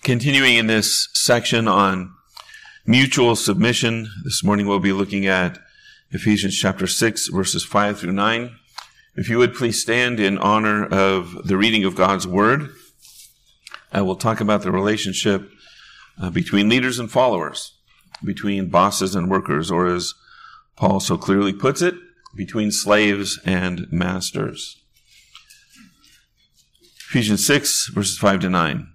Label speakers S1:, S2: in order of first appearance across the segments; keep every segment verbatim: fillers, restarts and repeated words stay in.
S1: Continuing in this section on mutual submission, this morning we'll be looking at Ephesians chapter six, verses five through nine. If you would please stand in honor of the reading of God's Word. I will talk about the relationship uh, between leaders and followers, between bosses and workers, or as Paul so clearly puts it, between slaves and masters. Ephesians six, verses five to nine.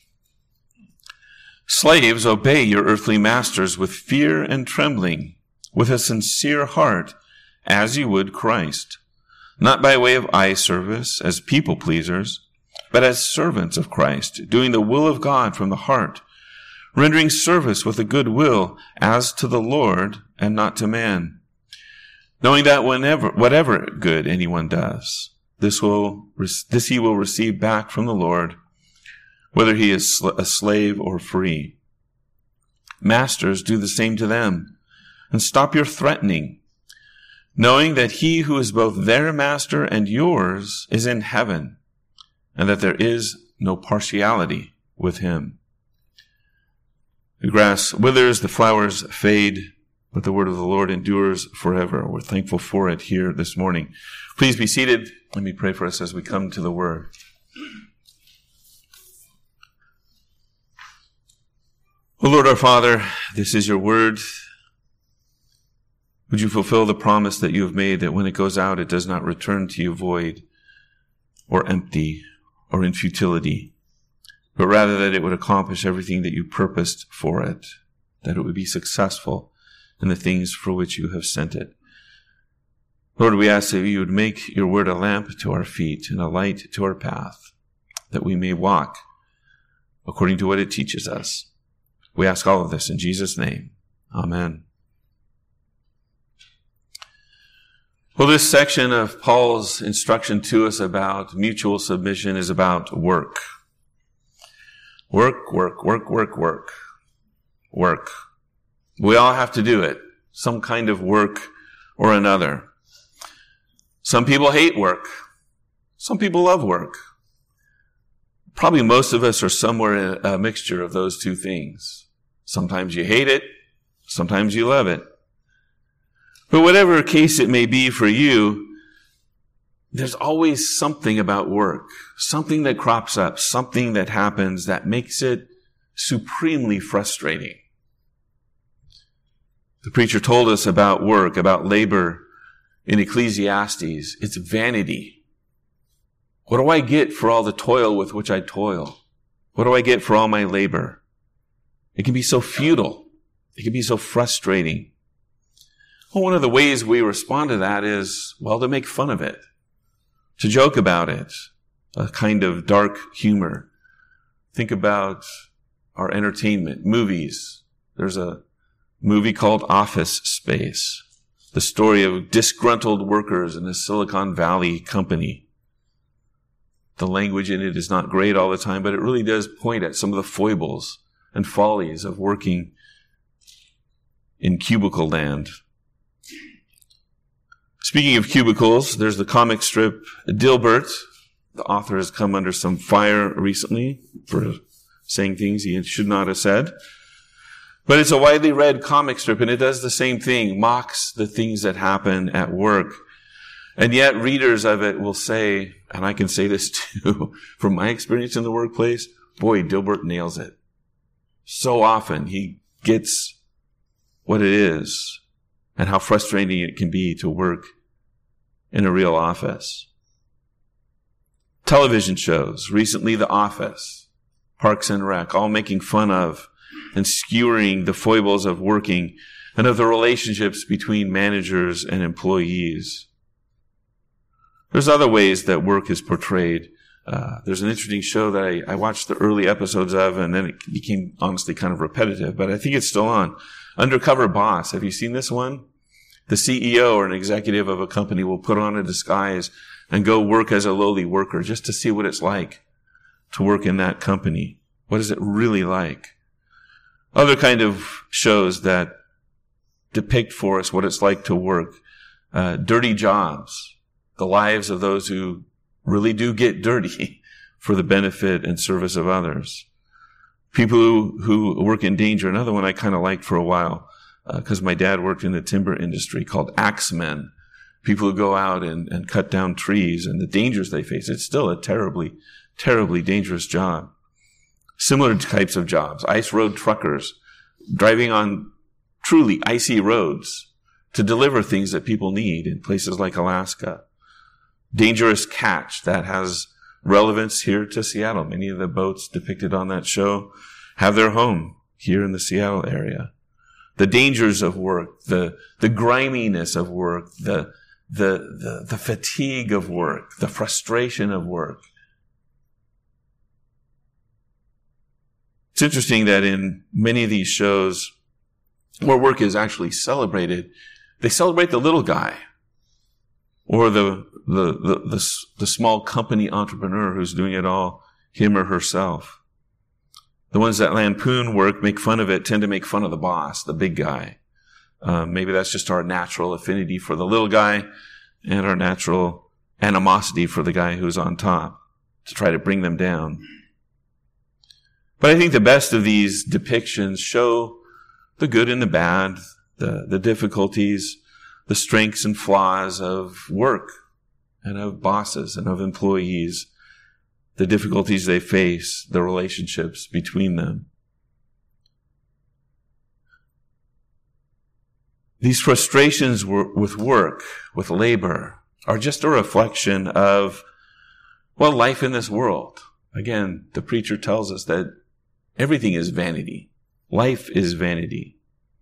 S1: Slaves, obey your earthly masters with fear and trembling, with a sincere heart, as you would Christ, not by way of eye service as people pleasers, but as servants of Christ, doing the will of God from the heart, rendering service with a good will as to the Lord and not to man, knowing that whenever, whatever good anyone does, this will this he will receive back from the Lord, whether he is a slave or free. Masters, do the same to them, and stop your threatening, knowing that he who is both their master and yours is in heaven, and that there is no partiality with him. The grass withers, the flowers fade, but the word of the Lord endures forever. We're thankful for it here this morning. Please be seated. Let me pray for us as we come to the word. O Lord our Father, this is your word. Would you fulfill the promise that you have made, that when it goes out, it does not return to you void or empty or in futility, but rather that it would accomplish everything that you purposed for it, that it would be successful in the things for which you have sent it. Lord, we ask that you would make your word a lamp to our feet and a light to our path, that we may walk according to what it teaches us. We ask all of this in Jesus' name. Amen. Well, this section of Paul's instruction to us about mutual submission is about work. Work, work, work, work, work. Work. We all have to do it. Some kind of work or another. Some people hate work. Some people love work. Probably most of us are somewhere in a mixture of those two things. Sometimes you hate it. Sometimes you love it. But whatever case it may be for you, there's always something about work, something that crops up, something that happens that makes it supremely frustrating. The preacher told us about work, about labor in Ecclesiastes. It's vanity. What do I get for all the toil with which I toil? What do I get for all my labor? It can be so futile. It can be so frustrating. Well, one of the ways we respond to that is, well, to make fun of it, to joke about it, a kind of dark humor. Think about our entertainment, movies. There's a movie called Office Space, the story of disgruntled workers in a Silicon Valley company. The language in it is not great all the time, but it really does point at some of the foibles and follies of working in cubicle land. Speaking of cubicles, there's the comic strip Dilbert. The author has come under some fire recently for saying things he should not have said. But it's a widely read comic strip, and it does the same thing, mocks the things that happen at work. And yet readers of it will say, and I can say this too, from my experience in the workplace, boy, Dilbert nails it. So often he gets what it is and how frustrating it can be to work in a real office. Television shows, recently The Office, Parks and Rec, all making fun of and skewering the foibles of working and of the relationships between managers and employees. There's other ways that work is portrayed. Uh, there's an interesting show that I, I watched the early episodes of, and then it became honestly kind of repetitive, but I think it's still on. Undercover Boss. Have you seen this one? The C E O or an executive of a company will put on a disguise and go work as a lowly worker just to see what it's like to work in that company. What is it really like? Other kind of shows that depict for us what it's like to work. Uh, dirty jobs. The lives of those who really do get dirty for the benefit and service of others. People who, who work in danger. Another one I kind of liked for a while, because uh, my dad worked in the timber industry, called axemen. People who go out and, and cut down trees and the dangers they face. It's still a terribly, terribly dangerous job. Similar types of jobs. Ice road truckers, driving on truly icy roads to deliver things that people need in places like Alaska. Dangerous Catch, that has relevance here to Seattle. Many of the boats depicted on that show have their home here in the Seattle area. The dangers of work, the, the griminess of work, the, the, the, the fatigue of work, the frustration of work. It's interesting that in many of these shows where work is actually celebrated, they celebrate the little guy or the, the, the, the, the small company entrepreneur who's doing it all, him or herself. The ones that lampoon work, make fun of it, tend to make fun of the boss, the big guy. Um, maybe that's just our natural affinity for the little guy and our natural animosity for the guy who's on top to try to bring them down. But I think the best of these depictions show the good and the bad, the, the difficulties, the strengths and flaws of work and of bosses and of employees, the difficulties they face, the relationships between them. These frustrations with work, with labor, are just a reflection of, well, life in this world. Again, the preacher tells us that everything is vanity. Life is vanity.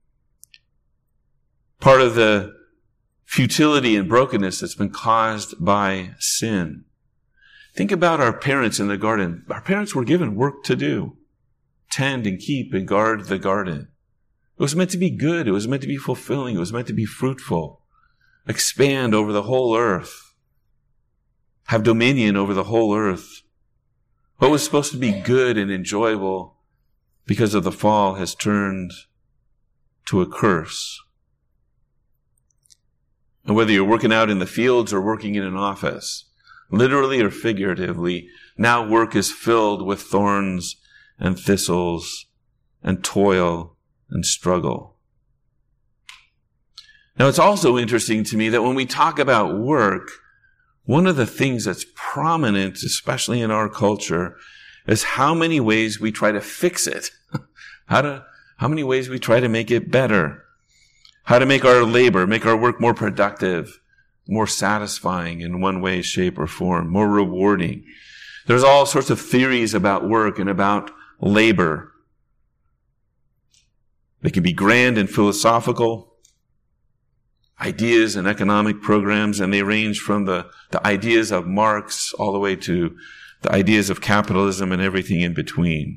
S1: Part of the futility and brokenness that's been caused by sin. Think about our parents in the garden. Our parents were given work to do. Tend and keep and guard the garden. It was meant to be good. It was meant to be fulfilling. It was meant to be fruitful. Expand over the whole earth. Have dominion over the whole earth. What was supposed to be good and enjoyable because of the fall has turned to a curse. And whether you're working out in the fields or working in an office, literally or figuratively, now work is filled with thorns and thistles and toil and struggle. Now, it's also interesting to me that when we talk about work, one of the things that's prominent, especially in our culture, is how many ways we try to fix it. how to, how many ways we try to make it better. How to make our labor, make our work more productive, more satisfying in one way, shape, or form, more rewarding. There's all sorts of theories about work and about labor. They can be grand and philosophical, ideas and economic programs, and they range from the, the ideas of Marx all the way to the ideas of capitalism and everything in between.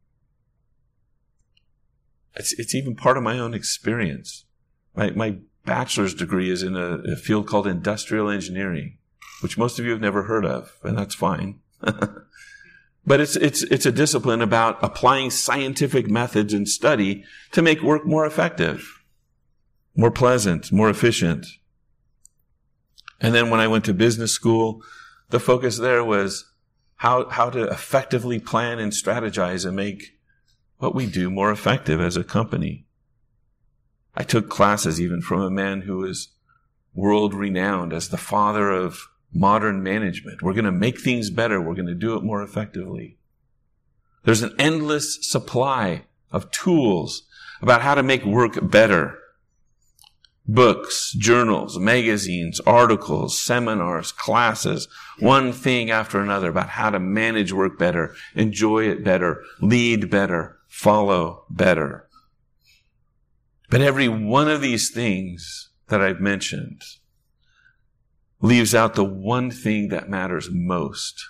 S1: It's, it's even part of my own experience. My, my bachelor's degree is in a, a field called industrial engineering, which most of you have never heard of, and that's fine. But it's, it's, it's a discipline about applying scientific methods and study to make work more effective, more pleasant, more efficient. And then when I went to business school, the focus there was how, how to effectively plan and strategize and make what we do more effective as a company. I took classes even from a man who was world-renowned as the father of modern management. We're going to make things better. We're going to do it more effectively. There's an endless supply of tools about how to make work better. Books, journals, magazines, articles, seminars, classes, one thing after another about how to manage work better, enjoy it better, lead better, follow better. But every one of these things that I've mentioned leaves out the one thing that matters most.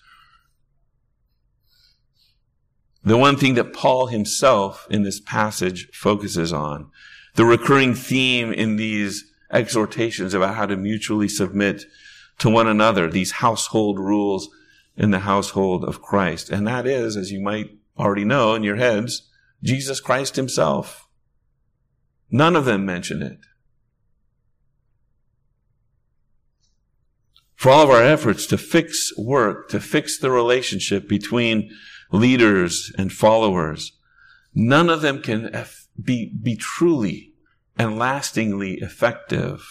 S1: The one thing that Paul himself in this passage focuses on. The recurring theme in these exhortations about how to mutually submit to one another, these household rules in the household of Christ. And that is, as you might already know in your heads, Jesus Christ himself. None of them mention it. For all of our efforts to fix work, to fix the relationship between leaders and followers, none of them can be, be truly and lastingly effective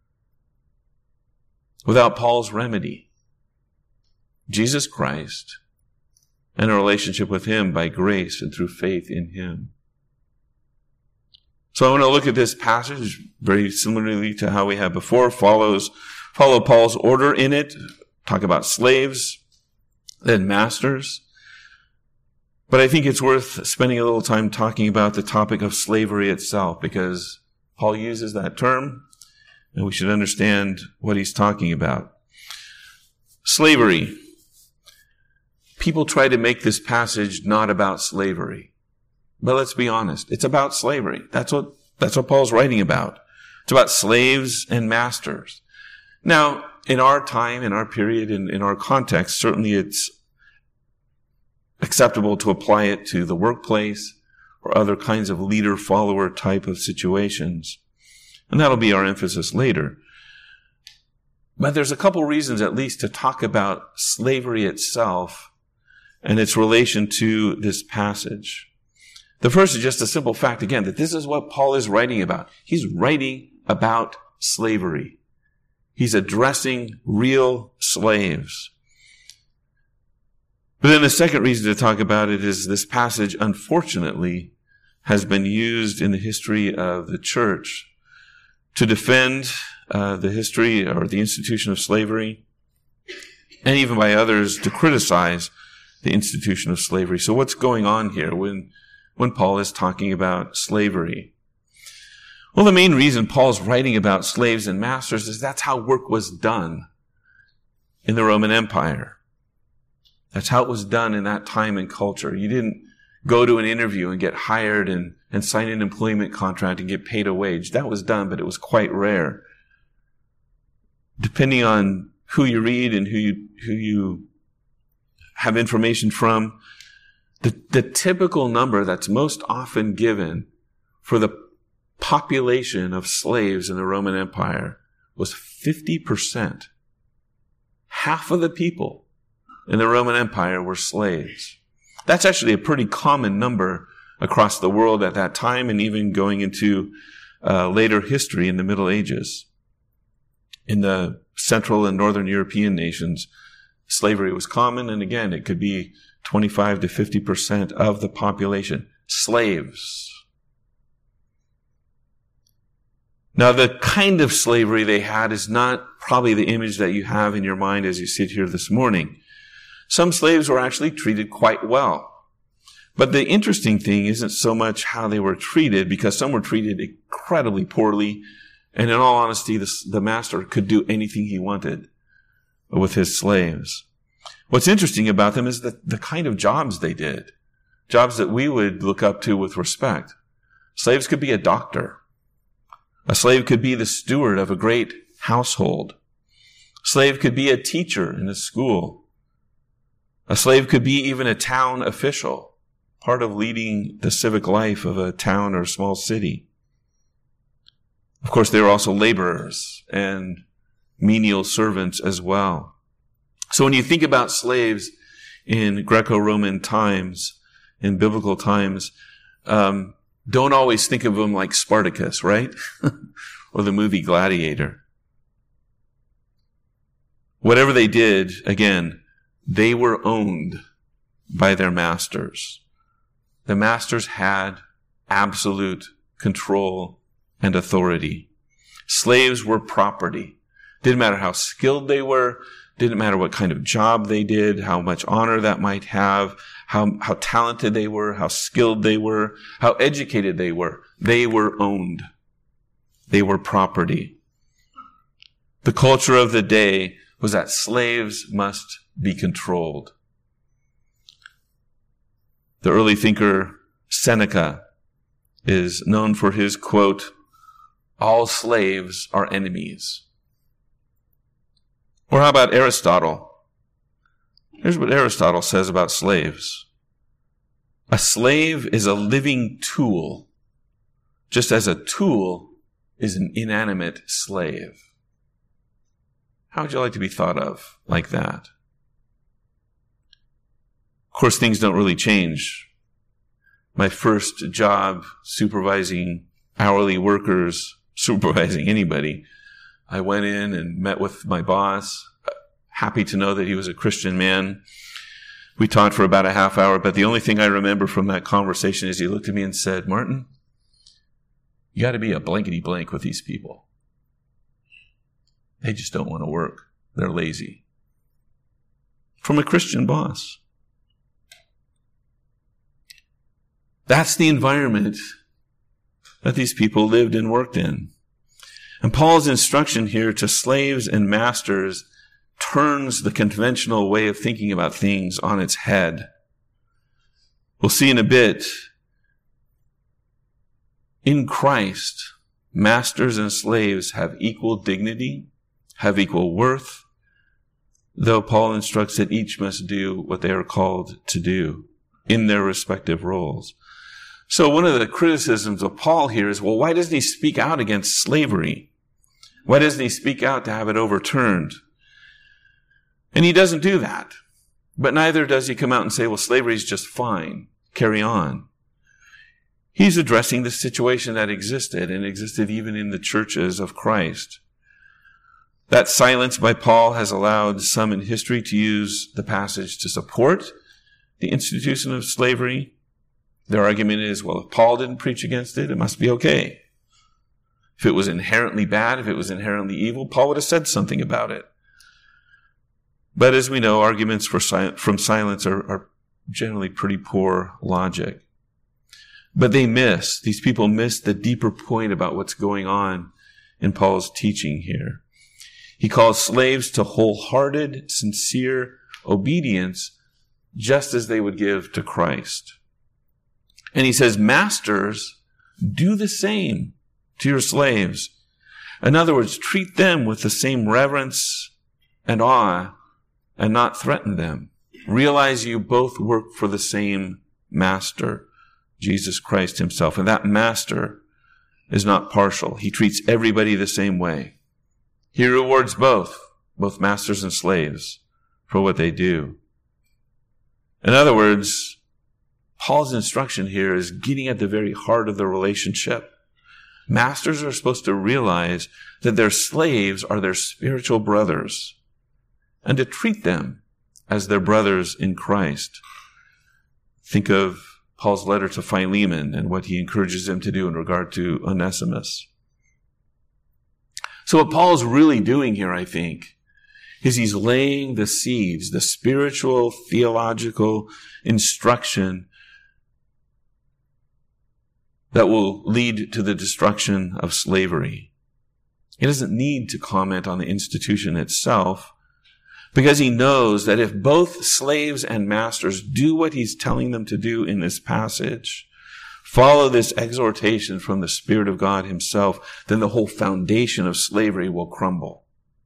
S1: without Paul's remedy, Jesus Christ, and a relationship with him by grace and through faith in him. So I want to look at this passage very similarly to how we have before, follows, follow Paul's order in it, talk about slaves, then masters. But I think it's worth spending a little time talking about the topic of slavery itself, because Paul uses that term, and we should understand what he's talking about. Slavery. People try to make this passage not about slavery. But let's be honest, it's about slavery. That's what, that's what Paul's writing about. It's about slaves and masters. Now, in our time, in our period, in, in our context, certainly it's acceptable to apply it to the workplace or other kinds of leader-follower type of situations. And that'll be our emphasis later. But there's a couple reasons at least to talk about slavery itself and its relation to this passage. The first is just a simple fact, again, that this is what Paul is writing about. He's writing about slavery. He's addressing real slaves. But then the second reason to talk about it is this passage, unfortunately, has been used in the history of the church to defend uh, the history or the institution of slavery, and even by others to criticize the institution of slavery. So what's going on here when, when Paul is talking about slavery? Well, the main reason Paul's writing about slaves and masters is that's how work was done in the Roman Empire. That's how it was done in that time and culture. You didn't go to an interview and get hired and, and sign an employment contract and get paid a wage. That was done, but it was quite rare. Depending on who you read and who you, who you have information from, the, the typical number that's most often given for the population of slaves in the Roman Empire was fifty percent. Half of the people in the Roman Empire were slaves. That's actually a pretty common number across the world at that time, and even going into uh, later history in the Middle Ages. In the Central and Northern European nations, slavery was common, and again, it could be twenty-five to fifty percent of the population. Slaves. Now, the kind of slavery they had is not probably the image that you have in your mind as you sit here this morning. Some slaves were actually treated quite well. But the interesting thing isn't so much how they were treated, because some were treated incredibly poorly, and in all honesty, the, the master could do anything he wanted with his slaves. What's interesting about them is the, the kind of jobs they did, jobs that we would look up to with respect. Slaves could be a doctor. A slave could be the steward of a great household. A slave could be a teacher in a school. A slave could be even a town official, part of leading the civic life of a town or small city. Of course, they were also laborers and menial servants as well. So when you think about slaves in Greco-Roman times, in biblical times, um, don't always think of them like Spartacus, right? Or the movie Gladiator. Whatever they did, again, they were owned by their masters. The masters had absolute control and authority. Slaves were property. Didn't matter how skilled they were. Didn't matter what kind of job they did, how much honor that might have, how, how talented they were, how skilled they were, how educated they were. They were owned. They were property. The culture of the day was that slaves must be controlled. The early thinker Seneca is known for his quote, "All slaves are enemies." Or how about Aristotle? Here's what Aristotle says about slaves. A slave is a living tool, just as a tool is an inanimate slave. How would you like to be thought of like that? Of course, things don't really change my first job supervising hourly workers, supervising anybody, I went in and met with my boss, happy to know that he was a Christian man. We talked for about a half hour, but the only thing I remember from that conversation is he looked at me and said, "Martin, you got to be a blankety blank with these people. They just don't want to work. They're lazy." From a Christian boss. That's the environment that these people lived and worked in. And Paul's instruction here to slaves and masters turns the conventional way of thinking about things on its head. We'll see in a bit. In Christ, masters and slaves have equal dignity, have equal worth, though Paul instructs that each must do what they are called to do in their respective roles. So one of the criticisms of Paul here is, well, why doesn't he speak out against slavery? Why doesn't he speak out to have it overturned? And he doesn't do that. But neither does he come out and say, well, slavery is just fine. Carry on. He's addressing the situation that existed and existed even in the churches of Christ. That silence by Paul has allowed some in history to use the passage to support the institution of slavery. Their argument is, well, if Paul didn't preach against it, it must be okay. If it was inherently bad, if it was inherently evil, Paul would have said something about it. But as we know, arguments for sil- from silence are, are generally pretty poor logic. But they miss, these people miss the deeper point about what's going on in Paul's teaching here. He calls slaves to wholehearted, sincere obedience, just as they would give to Christ. And he says, masters, do the same to your slaves. In other words, treat them with the same reverence and awe and not threaten them. Realize you both work for the same master, Jesus Christ himself. And that master is not partial. He treats everybody the same way. He rewards both, both masters and slaves, for what they do. In other words, Paul's instruction here is getting at the very heart of the relationship. Masters are supposed to realize that their slaves are their spiritual brothers and to treat them as their brothers in Christ. Think of Paul's letter to Philemon and what he encourages him to do in regard to Onesimus. So what Paul's really doing here, I think, is he's laying the seeds, the spiritual, theological instruction that will lead to the destruction of slavery. He doesn't need to comment on the institution itself because he knows that if both slaves and masters do what he's telling them to do in this passage, follow this exhortation from the Spirit of God himself, then the whole foundation of slavery will crumble.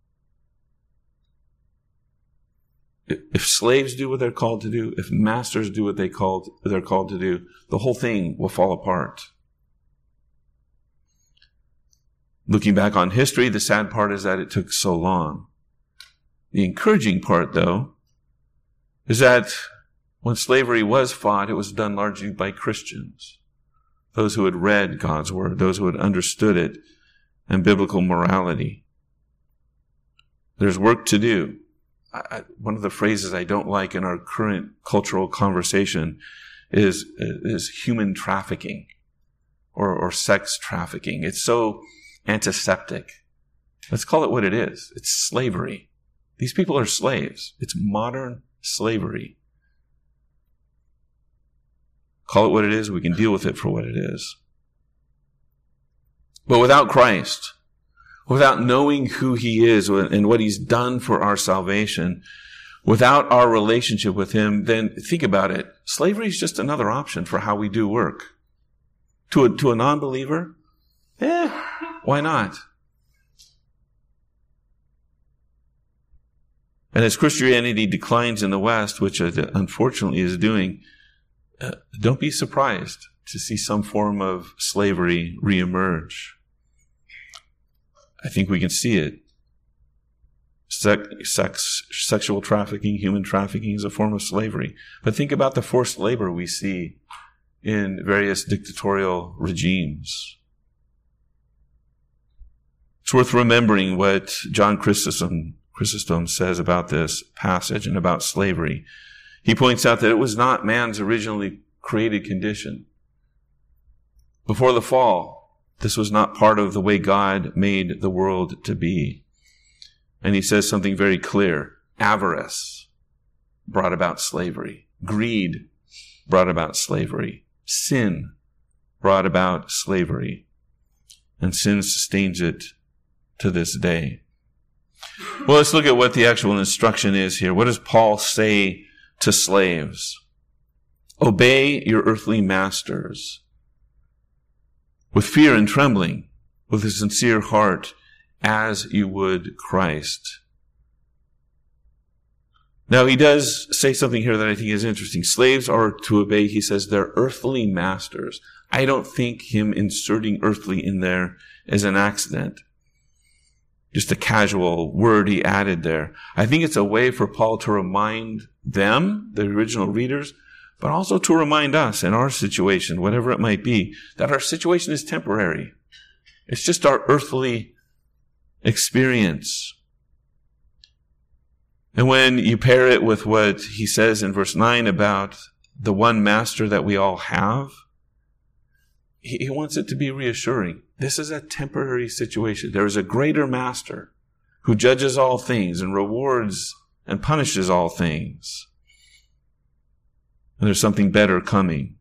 S1: If slaves do what they're called to do, if masters do what they called, they're called to do, the whole thing will fall apart. Looking back on history, the sad part is that it took so long. The encouraging part, though, is that when slavery was fought, it was done largely by Christians. Those who had read God's word, those who had understood it, and biblical morality. There's work to do. I, one of the phrases I don't like in our current cultural conversation is, is human trafficking or, or sex trafficking. It's so antiseptic. Let's call it what it is. It's slavery. These people are slaves. It's modern slavery. Call it what it is. We can deal with it for what it is. But without Christ, without knowing who he is and what he's done for our salvation, without our relationship with him, then think about it. Slavery is just another option for how we do work. To a, to a non-believer, eh, why not? And as Christianity declines in the West, which it unfortunately is doing, uh, don't be surprised to see some form of slavery reemerge. I think we can see it. Sex, sex, sexual trafficking, human trafficking is a form of slavery. But think about the forced labor we see in various dictatorial regimes. It's worth remembering what John Chrysostom, Chrysostom says about this passage and about slavery. He points out that it was not man's originally created condition. Before the fall, this was not part of the way God made the world to be. And he says something very clear. Avarice brought about slavery. Greed brought about slavery. Sin brought about slavery. And sin sustains it to this day. Well, let's look at what the actual instruction is here. What does Paul say to slaves? Obey your earthly masters with fear and trembling, with a sincere heart, as you would Christ. Now, he does say something here that I think is interesting. Slaves are to obey, he says, their earthly masters. I don't think him inserting earthly in there is an accident. Just a casual word he added there. I think it's a way for Paul to remind them, the original readers, but also to remind us in our situation, whatever it might be, that our situation is temporary. It's just our earthly experience. And when you pair it with what he says in verse nine about the one master that we all have, he wants it to be reassuring. This is a temporary situation. There is a greater master who judges all things and rewards and punishes all things. And there's something better coming.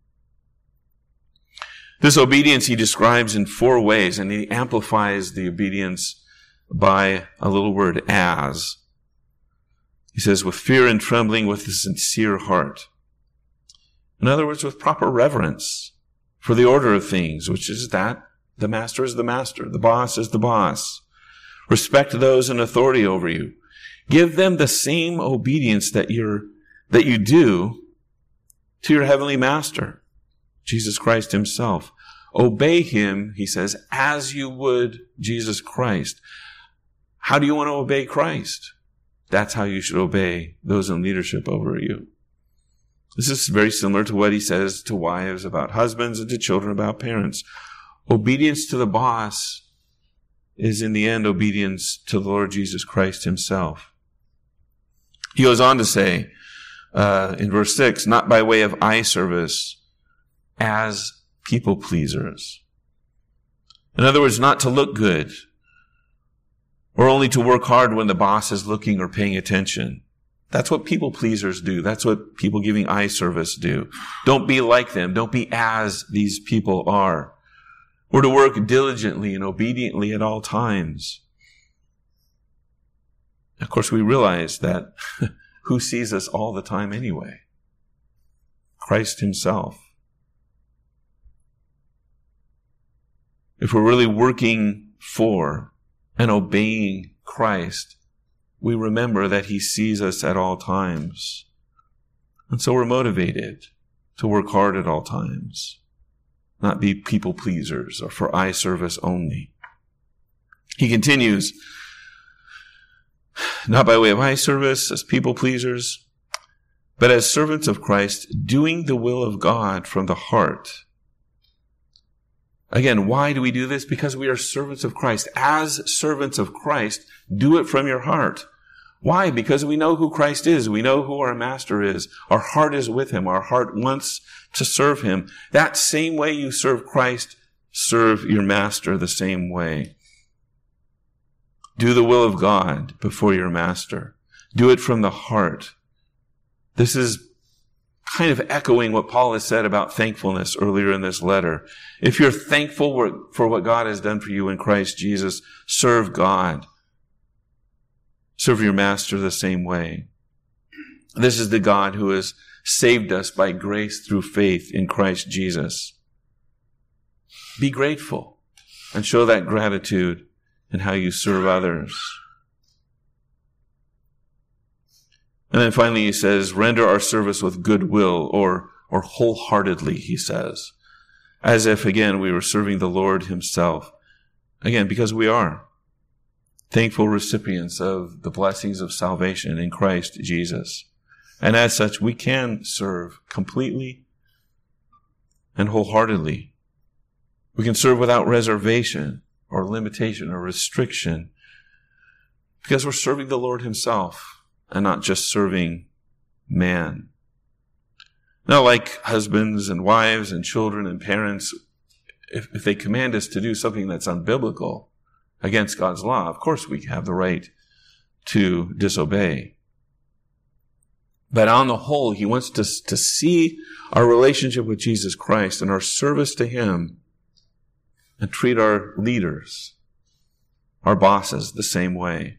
S1: This obedience he describes in four ways, and he amplifies the obedience by a little word, as. He says, with fear and trembling, with a sincere heart. In other words, with proper reverence for the order of things, which is that the master is the master, the boss is the boss. Respect those in authority over you. Give them the same obedience that you're, that you do to your heavenly master, Jesus Christ himself. Obey him, he says, as you would Jesus Christ. How do you want to obey Christ? That's how you should obey those in leadership over you. This is very similar to what he says to wives about husbands and to children about parents. Obedience to the boss is in the end obedience to the Lord Jesus Christ himself. He goes on to say uh, in verse six, not by way of eye service as people pleasers. In other words, not to look good or only to work hard when the boss is looking or paying attention. That's what people pleasers do. That's what people giving eye service do. Don't be like them. Don't be as these people are. We're to work diligently and obediently at all times. Of course, we realize that who sees us all the time anyway? Christ himself. If we're really working for and obeying Christ, we remember that he sees us at all times. And so we're motivated to work hard at all times, not be people pleasers or for eye service only. He continues, not by way of eye service as people pleasers, but as servants of Christ, doing the will of God from the heart. Again, why do we do this? Because we are servants of Christ. As servants of Christ, do it from your heart. Why? Because we know who Christ is. We know who our master is. Our heart is with him. Our heart wants to serve him. That same way you serve Christ, serve your master the same way. Do the will of God before your master. Do it from the heart. This is kind of echoing what Paul has said about thankfulness earlier in this letter. If you're thankful for what God has done for you in Christ Jesus, serve God. Serve your master the same way. This is the God who has saved us by grace through faith in Christ Jesus. Be grateful and show that gratitude in how you serve others. And then finally he says, render our service with goodwill or, or wholeheartedly, he says. As if, again, we were serving the Lord himself. Again, because we are thankful recipients of the blessings of salvation in Christ Jesus. And as such, we can serve completely and wholeheartedly. We can serve without reservation or limitation or restriction because we're serving the Lord himself and not just serving man. Now, like husbands and wives and children and parents, if, if they command us to do something that's unbiblical against God's law, of course we have the right to disobey. But on the whole, he wants us to, to see our relationship with Jesus Christ and our service to him and treat our leaders, our bosses, the same way.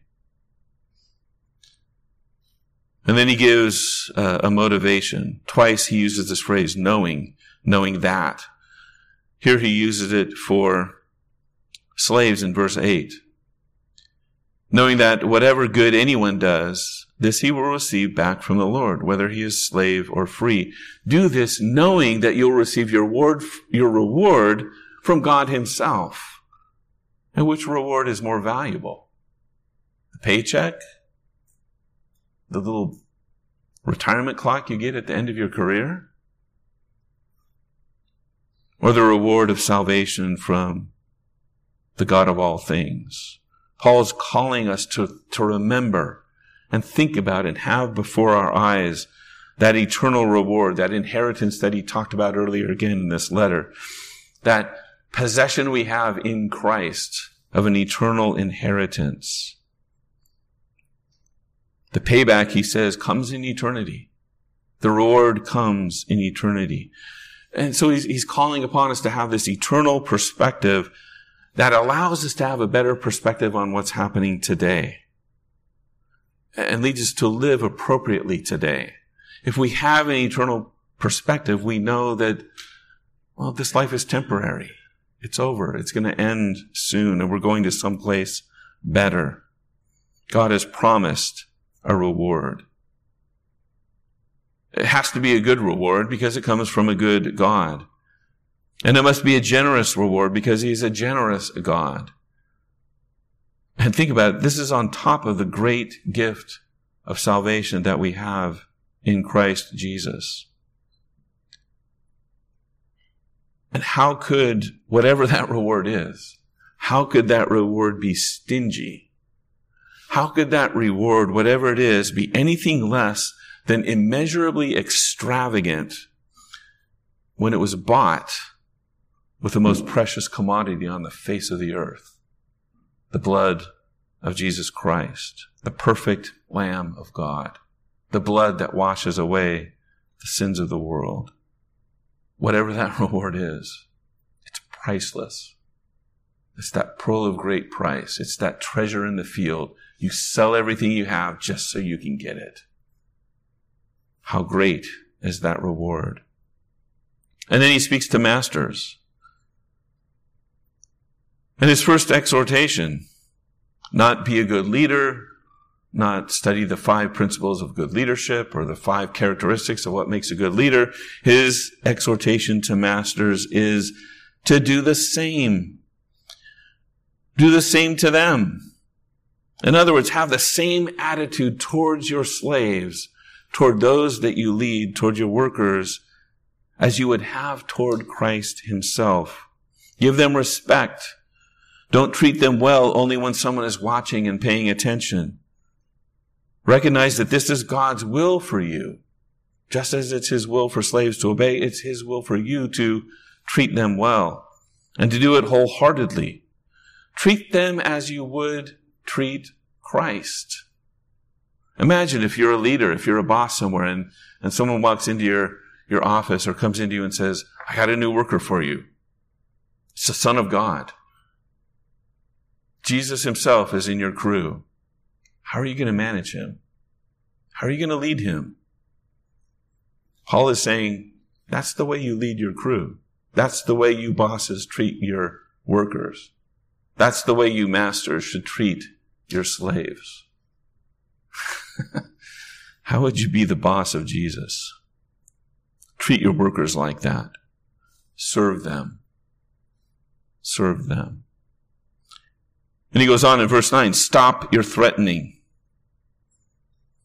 S1: And then he gives uh, a motivation. Twice he uses this phrase, knowing, knowing that. Here he uses it for slaves in verse eight. Knowing that whatever good anyone does, this he will receive back from the Lord, whether he is slave or free. Do this knowing that you'll receive your reward, your reward from God himself. And which reward is more valuable? The paycheck? The little retirement clock you get at the end of your career? Or the reward of salvation from the God of all things? Paul is calling us to, to remember and think about and have before our eyes that eternal reward, that inheritance that he talked about earlier again in this letter, that possession we have in Christ of an eternal inheritance. The payback, he says, comes in eternity. The reward comes in eternity. And so he's, he's calling upon us to have this eternal perspective that allows us to have a better perspective on what's happening today and leads us to live appropriately today. If we have an eternal perspective, we know that, well, this life is temporary. It's over. It's going to end soon, and we're going to someplace better. God has promised a reward. It has to be a good reward because it comes from a good God. And it must be a generous reward because he's a generous God. And think about it. This is on top of the great gift of salvation that we have in Christ Jesus. And how could, whatever that reward is, how could that reward be stingy? How could that reward, whatever it is, be anything less than immeasurably extravagant when it was bought with the most precious commodity on the face of the earth, the blood of Jesus Christ, the perfect Lamb of God, the blood that washes away the sins of the world? Whatever that reward is, it's priceless. It's that pearl of great price. It's that treasure in the field. You sell everything you have just so you can get it. How great is that reward? And then he speaks to masters. And his first exhortation, not be a good leader, not study the five principles of good leadership or the five characteristics of what makes a good leader. His exhortation to masters is to do the same. Do the same to them. In other words, have the same attitude towards your slaves, toward those that you lead, toward your workers, as you would have toward Christ himself. Give them respect. Don't treat them well only when someone is watching and paying attention. Recognize that this is God's will for you. Just as it's his will for slaves to obey, it's his will for you to treat them well and to do it wholeheartedly. Treat them as you would treat Christ. Imagine if you're a leader, if you're a boss somewhere, and, and someone walks into your, your office or comes into you and says, I got a new worker for you. It's the Son of God. Jesus himself is in your crew. How are you going to manage him? How are you going to lead him? Paul is saying, that's the way you lead your crew. That's the way you bosses treat your workers. That's the way you masters should treat your slaves. How would you be the boss of Jesus? Treat your workers like that. Serve them. Serve them. And he goes on in verse nine, stop your threatening.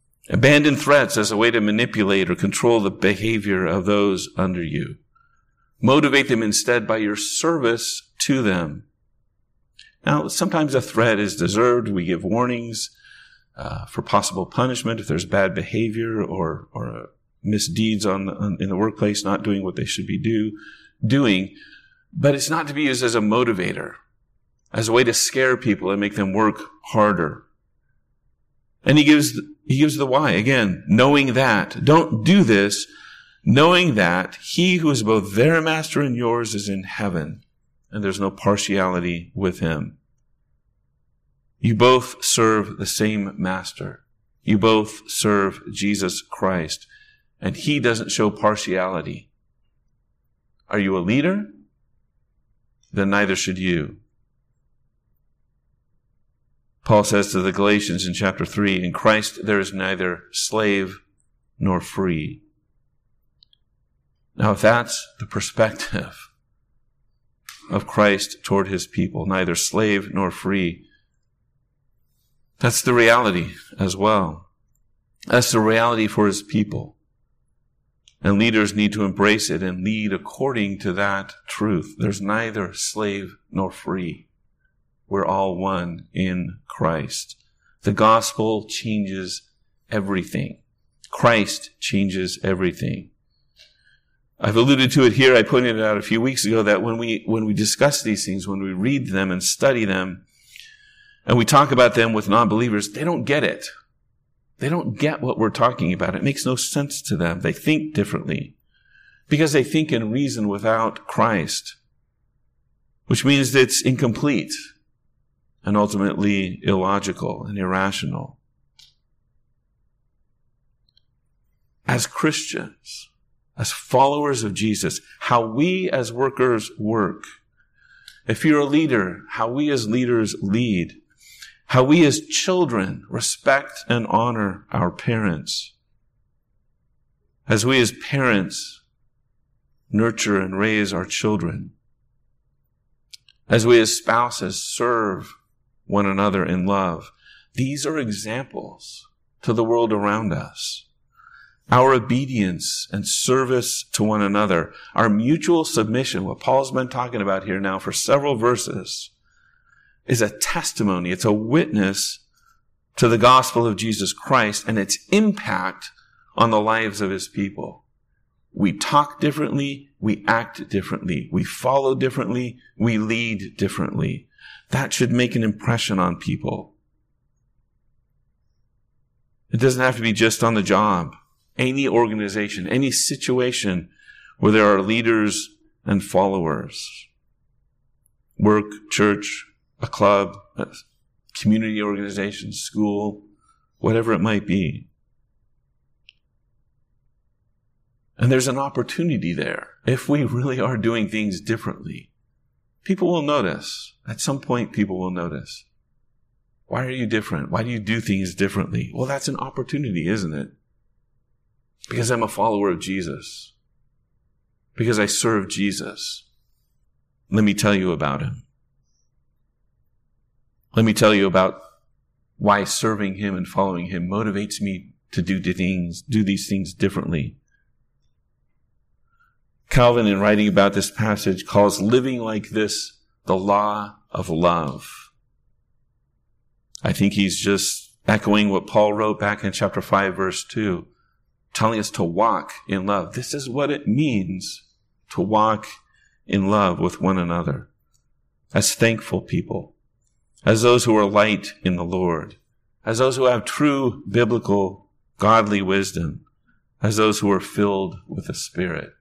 S1: Abandon threats as a way to manipulate or control the behavior of those under you. Motivate them instead by your service to them. Now, sometimes a threat is deserved. We give warnings uh, for possible punishment if there's bad behavior or or uh, misdeeds on, on in the workplace, not doing what they should be do doing. But it's not to be used as a motivator, as a way to scare people and make them work harder. And he gives he gives the why again, knowing that. Don't do this, knowing that he who is both their master and yours is in heaven, and there's no partiality with him. You both serve the same master. You both serve Jesus Christ, and he doesn't show partiality. Are you a leader? Then neither should you. Paul says to the Galatians in chapter three, in Christ there is neither slave nor free. Now, if that's the perspective of Christ toward his people, neither slave nor free, that's the reality as well. That's the reality for his people. And leaders need to embrace it and lead according to that truth. There's neither slave nor free. We're all one in Christ. The gospel changes everything. Christ changes everything. I've alluded to it here. I pointed it out a few weeks ago that when we, when we discuss these things, when we read them and study them, and we talk about them with non-believers, they don't get it. They don't get what we're talking about. It makes no sense to them. They think differently because they think and reason without Christ, which means that it's incomplete and ultimately illogical and irrational. As Christians, as followers of Jesus, how we as workers work. If you're a leader, how we as leaders lead. How we as children respect and honor our parents. As we as parents nurture and raise our children. As we as spouses serve one another in love. These are examples to the world around us. Our obedience and service to one another, our mutual submission, what Paul's been talking about here now for several verses, is a testimony, it's a witness to the gospel of Jesus Christ and its impact on the lives of his people. We talk differently, we act differently, we follow differently, we lead differently. That should make an impression on people. It doesn't have to be just on the job. Any organization, any situation where there are leaders and followers. Work, church, a club, a community organization, school, whatever it might be. And there's an opportunity there. If we really are doing things differently, people will notice. At some point, people will notice. Why are you different? Why do you do things differently? Well, that's an opportunity, isn't it? Because I'm a follower of Jesus. Because I serve Jesus. Let me tell you about him. Let me tell you about why serving him and following him motivates me to do things, do these things differently. Calvin, in writing about this passage, calls living like this the law of love. I think he's just echoing what Paul wrote back in chapter five, verse two, telling us to walk in love. This is what it means to walk in love with one another as thankful people, as those who are light in the Lord, as those who have true biblical godly wisdom, as those who are filled with the Spirit.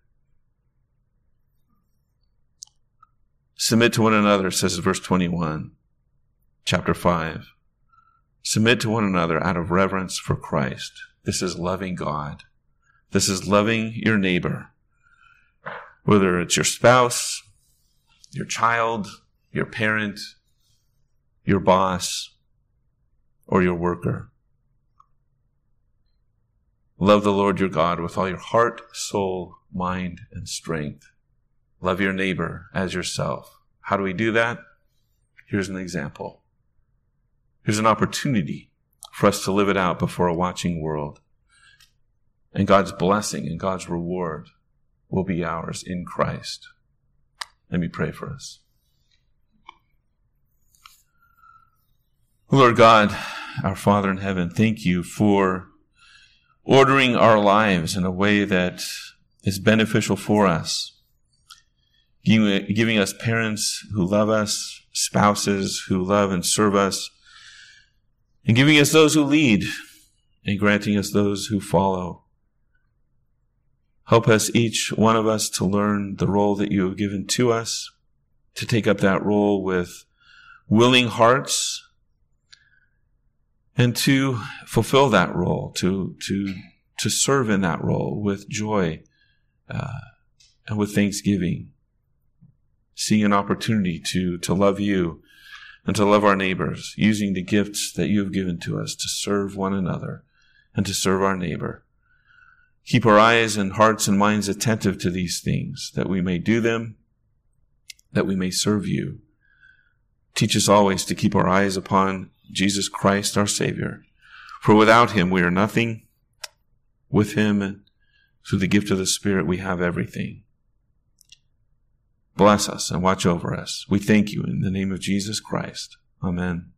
S1: Submit to one another, says verse twenty-one, chapter five. Submit to one another out of reverence for Christ. This is loving God. This is loving your neighbor. Whether it's your spouse, your child, your parent, your boss, or your worker. Love the Lord your God with all your heart, soul, mind, and strength. Love your neighbor as yourself. How do we do that? Here's an example. Here's an opportunity for us to live it out before a watching world. And God's blessing and God's reward will be ours in Christ. Let me pray for us. Lord God, our Father in heaven, thank you for ordering our lives in a way that is beneficial for us. Giving us parents who love us, spouses who love and serve us, and giving us those who lead, and granting us those who follow. Help us, each one of us, to learn the role that you have given to us, to take up that role with willing hearts, and to fulfill that role, to to to serve in that role with joy uh, and with thanksgiving, seeing an opportunity to to love you and to love our neighbors, using the gifts that you have given to us to serve one another and to serve our neighbor. Keep our eyes and hearts and minds attentive to these things, that we may do them, that we may serve you. Teach us always to keep our eyes upon Jesus Christ, our Savior. For without him we are nothing. With him and through the gift of the Spirit we have everything. Bless us and watch over us. We thank you in the name of Jesus Christ. Amen.